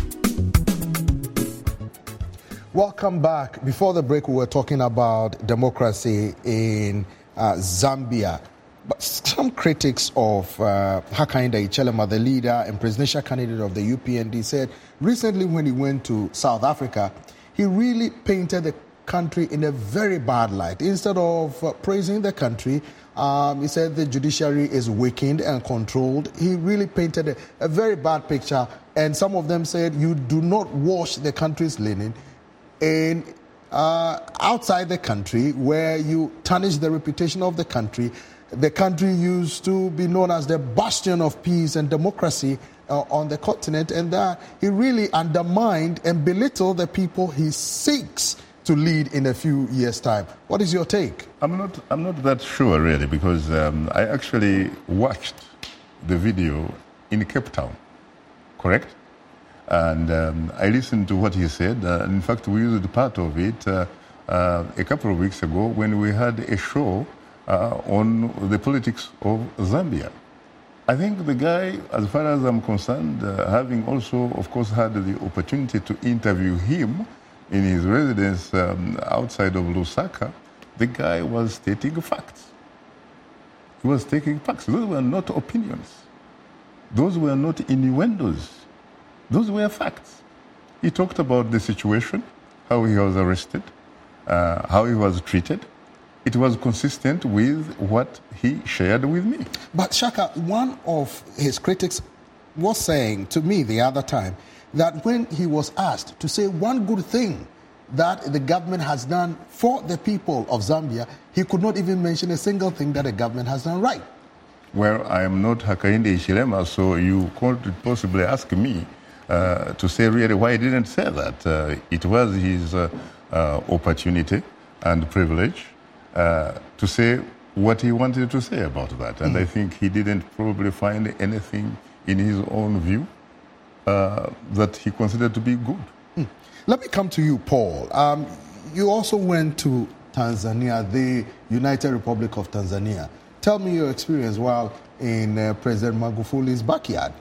Welcome back. Before the break, we were talking about democracy in uh, Zambia. But some critics of uh, Hakainde Hichilema, the leader and presidential candidate of the U P N D, said recently when he went to South Africa, he really painted the country in a very bad light. Instead of uh, praising the country, um, he said the judiciary is weakened and controlled. He really painted a, a very bad picture. And some of them said you do not wash the country's linen in uh, outside the country, where you tarnish the reputation of the country. The country used to be known as the bastion of peace and democracy uh, on the continent, and that he really undermined and belittled the people he seeks to lead in a few years' time. What is your take? I'm not, I'm not that sure, really, because um, I actually watched the video in Cape Town, correct? And um, I listened to what he said. Uh, in fact, we used part of it uh, uh, a couple of weeks ago when we had a show uh, on the politics of Zambia. I think the guy, as far as I'm concerned, uh, having also, of course, had the opportunity to interview him in his residence um, outside of Lusaka, the guy was stating facts. He was stating facts. Those were not opinions. Those were not innuendos. Those were facts. He talked about the situation, how he was arrested, uh, how he was treated. It was consistent with what he shared with me. But Shaka, one of his critics was saying to me the other time that when he was asked to say one good thing that the government has done for the people of Zambia, he could not even mention a single thing that the government has done right. Well, I am not Hakainde Hichilema, so you can't possibly ask me uh, to say really why he didn't say that. Uh, it was his uh, uh, opportunity and privilege uh, to say what he wanted to say about that. And mm. I think he didn't probably find anything in his own view uh, that he considered to be good. Mm. Let me come to you, Paul. Um, you also went to Tanzania, the United Republic of Tanzania. Tell me your experience while in uh, President Magufuli's backyard.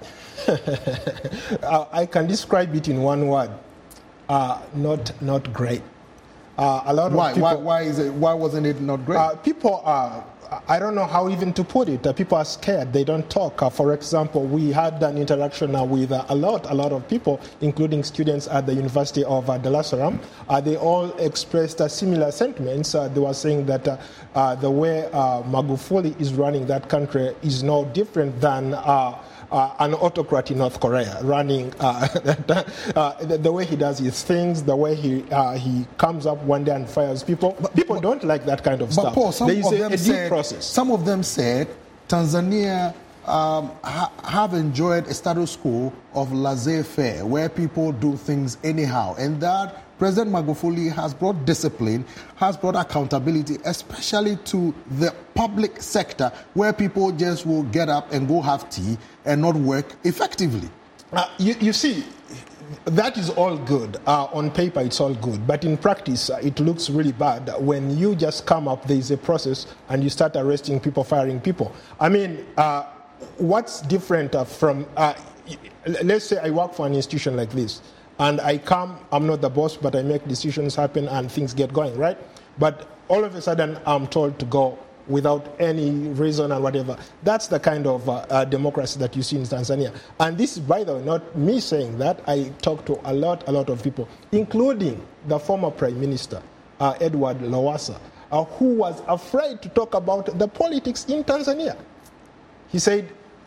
I can describe it in one word: uh, not not great. Uh, a lot why? of people, why? Why is it? Why wasn't it not great? Uh, people are uh, I don't know how even to put it. Uh, people are scared. They don't talk. Uh, for example, we had an interaction uh, with uh, a lot, a lot of people, including students at the University of uh, Dar es Salaam. Uh, they all expressed uh, similar sentiments. Uh, they were saying that uh, uh, the way uh, Magufuli is running that country is no different than uh, Uh, an autocrat in North Korea running uh, uh, the, the way he does his things, the way he uh, he comes up one day and fires people. But, people but, don't like that kind of but stuff. Paul, some there is of a, them a deep said, process. Some of them said Tanzania um, ha- have enjoyed a status quo of laissez-faire, where people do things anyhow, and that President Magufuli has brought discipline, has brought accountability, especially to the public sector, where people just will get up and go have tea and not work effectively. Uh, you, you see, that is all good. Uh, on paper, it's all good. But in practice, uh, it looks really bad. When you just come up, there is a process, and you start arresting people, firing people. I mean, uh, what's different uh, from, uh, let's say I work for an institution like this, and I come, I'm not the boss, but I make decisions happen and things get going, right? But all of a sudden, I'm told to go without any reason and whatever. That's the kind of uh, uh, democracy that you see in Tanzania. And this is, by the way, not me saying that. I talked to a lot, a lot of people, including the former Prime Minister, uh, Edward Lowassa, uh, who was afraid to talk about the politics in Tanzania. He said...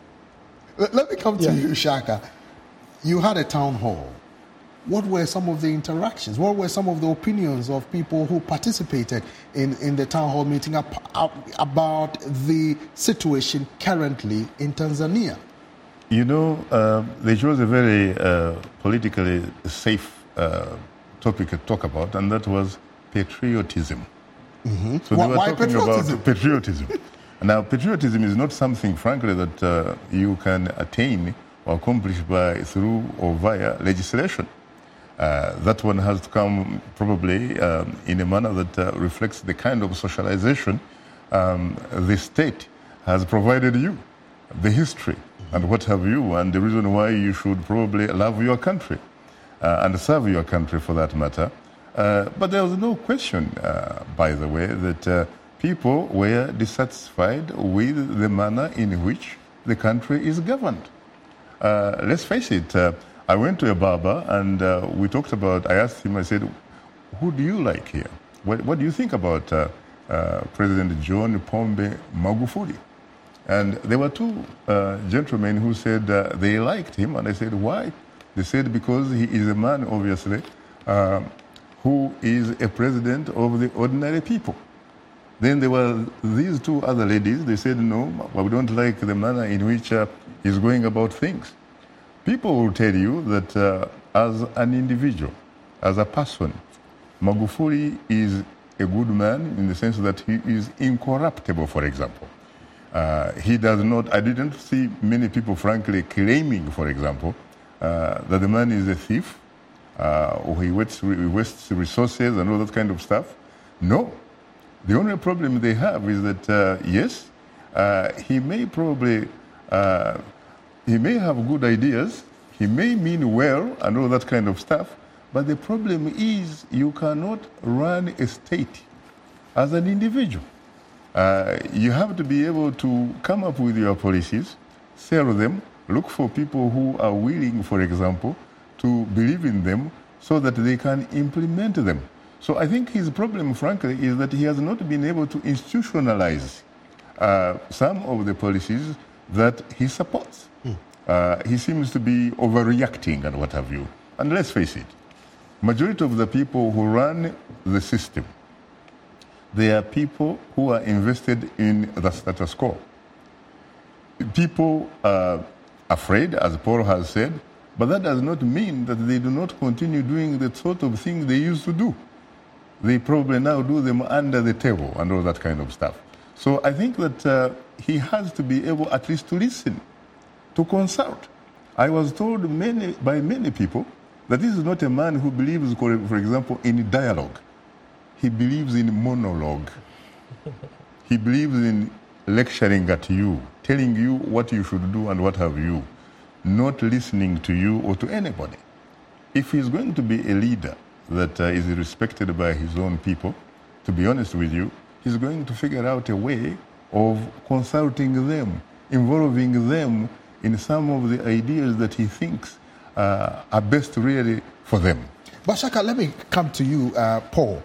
Let me come to yeah. you, Shaka. You had a town hall. What were some of the interactions? What were some of the opinions of people who participated in, in the town hall meeting up, up, about the situation currently in Tanzania? You know, uh, they chose a very uh, politically safe uh, topic to talk about, and that was patriotism. Mm-hmm. So why, they were why talking patriotism? about patriotism. Now, patriotism is not something, frankly, that uh, you can attain or accomplish by through or via legislation. Uh, that one has to come probably um, in a manner that uh, reflects the kind of socialization um, the state has provided you, the history and what have you, and the reason why you should probably love your country uh, and serve your country for that matter. Uh, but there was no question, uh, by the way, that uh, people were dissatisfied with the manner in which the country is governed. Uh, let's face it, uh, I went to a barber and uh, we talked about, I asked him, I said, who do you like here? What, what do you think about uh, uh, President John Pombe Magufuli? And there were two uh, gentlemen who said uh, they liked him, and I said, why? They said, because he is a man, obviously, uh, who is a president of the ordinary people. Then there were these two other ladies, they said, no, we don't like the manner in which uh, he's going about things. People will tell you that uh, as an individual, as a person, Magufuli is a good man in the sense that he is incorruptible, for example. Uh, he does not, I didn't see many people, frankly, claiming, for example, uh, that the man is a thief, uh, or he wastes, he wastes resources and all that kind of stuff. No. The only problem they have is that, uh, yes, uh, he may probably, uh, he may have good ideas, he may mean well and all that kind of stuff, but the problem is you cannot run a state as an individual. Uh, you have to be able to come up with your policies, sell them, look for people who are willing, for example, to believe in them so that they can implement them. So I think his problem, frankly, is that he has not been able to institutionalize uh, some of the policies that he supports. Mm. Uh, he seems to be overreacting and what have you. And let's face it, majority of the people who run the system, they are people who are invested in the status quo. People are afraid, as Paul has said, but that does not mean that they do not continue doing the sort of things they used to do. They probably now do them under the table and all that kind of stuff. So I think that uh, he has to be able at least to listen, to consult. I was told many, by many people that this is not a man who believes, for example, in dialogue. He believes in monologue. He believes in lecturing at you, telling you what you should do and what have you, not listening to you or to anybody. If he's going to be a leader that uh, is respected by his own people, to be honest with you, he's going to figure out a way of consulting them, involving them in some of the ideas that he thinks uh, are best really for them. But Shaka, let me come to you, uh, Paul.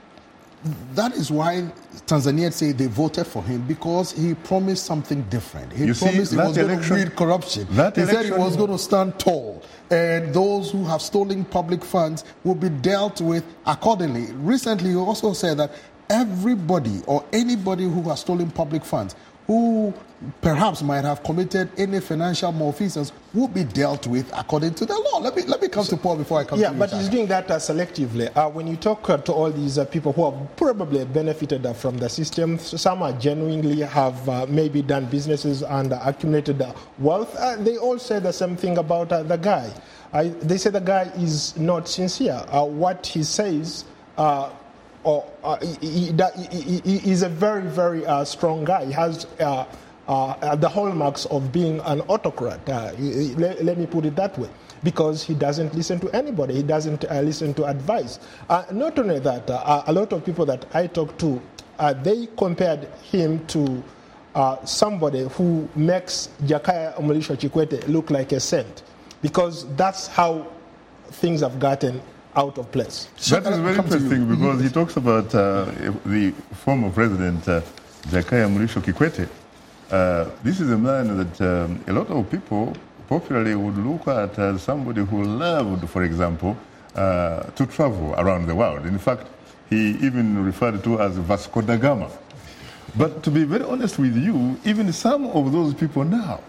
That is why Tanzanians say they voted for him, because he promised something different. He you promised see, he was election, going to beat corruption. That he election, said he was going to stand tall, and those who have stolen public funds will be dealt with accordingly. Recently, he also said that everybody or anybody who has stolen public funds, who perhaps might have committed any financial malfeasance, will be dealt with according to the law. Let me let me come to Paul before I come yeah, to you. Yeah, but Shaka. he's doing that uh, selectively. Uh, when you talk uh, to all these uh, people who have probably benefited uh, from the system, some are genuinely have uh, maybe done businesses and uh, accumulated uh, wealth, uh, they all say the same thing about uh, the guy. Uh, they say the guy is not sincere. Uh, what he says... Uh, Or uh, he, he, he, he's a very, very uh, strong guy. He has uh, uh, the hallmarks of being an autocrat. Uh, he, let, let me put it that way. Because he doesn't listen to anybody. He doesn't uh, listen to advice. Uh, not only that, uh, a lot of people that I talk to, uh, they compared him to uh, somebody who makes Jakaya Mrisho Kikwete look like a saint. Because that's how things have gotten out of place. That is very interesting, because he talks about uh, the former president, uh, Jakaya Mrisho Kikwete. Uh, this is a man that um, a lot of people popularly would look at as somebody who loved, for example, uh, to travel around the world. In fact, he even referred to as Vasco da Gama. But to be very honest with you, even some of those people now,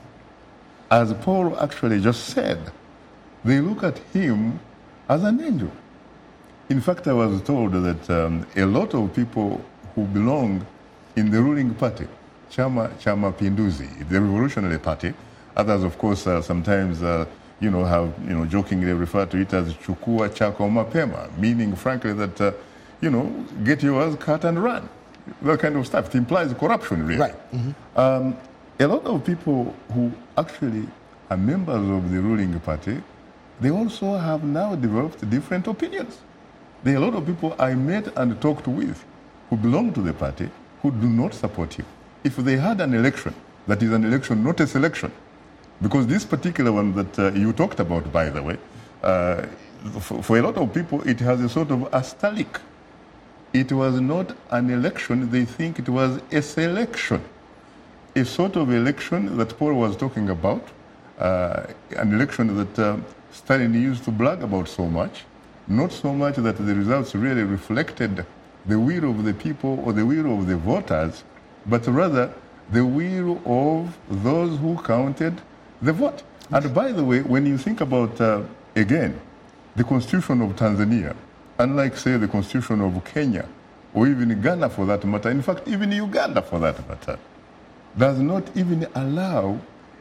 as Paul actually just said, they look at him as an angel. In fact, I was told that um, a lot of people who belong in the ruling party, Chama Chama Pinduzi, the revolutionary party, others, of course, uh, sometimes, uh, you know, have, you know, jokingly referred to it as Chukua Chako Mapema, meaning, frankly, that, uh, you know, get yours, cut and run. That kind of stuff. It implies corruption, really. Right. Mm-hmm. Um, a lot of people who actually are members of the ruling party, they also have now developed different opinions. There are a lot of people I met and talked with who belong to the party who do not support him. If they had an election, that is an election, not a selection, because this particular one that uh, you talked about, by the way, uh, for, for a lot of people, it has a sort of asterisk. It was not an election, they think it was a selection. A sort of election that Paul was talking about, uh, an election that uh, Stalin used to brag about so much, not so much that the results really reflected the will of the people or the will of the voters, but rather the will of those who counted the vote. And by the way, when you think about, uh, again, the constitution of Tanzania, unlike, say, the constitution of Kenya, or even Ghana for that matter, in fact, even Uganda for that matter, does not even allow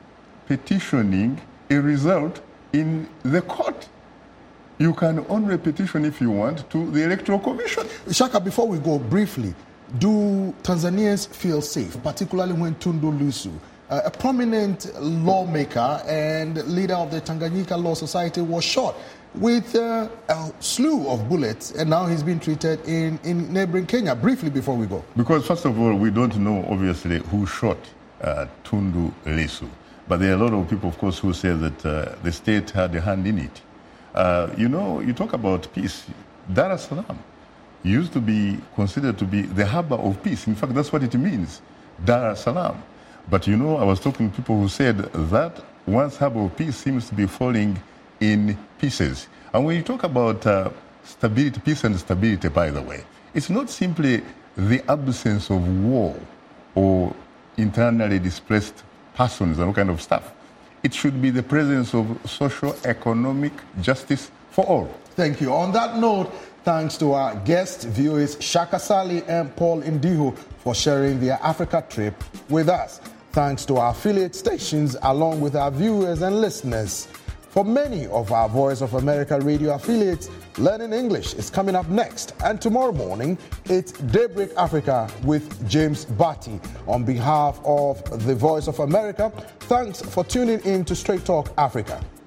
petitioning a result in the court. You can only petition, if you want, to the Electoral Commission. Shaka, before we go, briefly, do Tanzanians feel safe, particularly when Tundu Lissu, uh, a prominent lawmaker and leader of the Tanganyika Law Society, was shot with uh, a slew of bullets, and now he's being treated in, in neighboring Kenya? Briefly, before we go. Because, first of all, we don't know, obviously, who shot uh, Tundu Lissu. But there are a lot of people, of course, who say that uh, the state had a hand in it. Uh, you know, you talk about peace. Dar es Salaam used to be considered to be the harbor of peace. In fact, that's what it means, Dar es Salaam. But, you know, I was talking to people who said that once harbor of peace seems to be falling in pieces. And when you talk about uh, stability, peace and stability, by the way, it's not simply the absence of war or internally displaced persons and all kind of stuff. It should be the presence of socio-economic justice for all. Thank you. On that note, thanks to our guests, viewers Shaka Sali and Paul Ndiho, for sharing their Africa trip with us. Thanks to our affiliate stations, along with our viewers and listeners. For many of our Voice of America radio affiliates, Learning English is coming up next. And tomorrow morning, it's Daybreak Africa with James Batty. On behalf of the Voice of America, thanks for tuning in to Straight Talk Africa.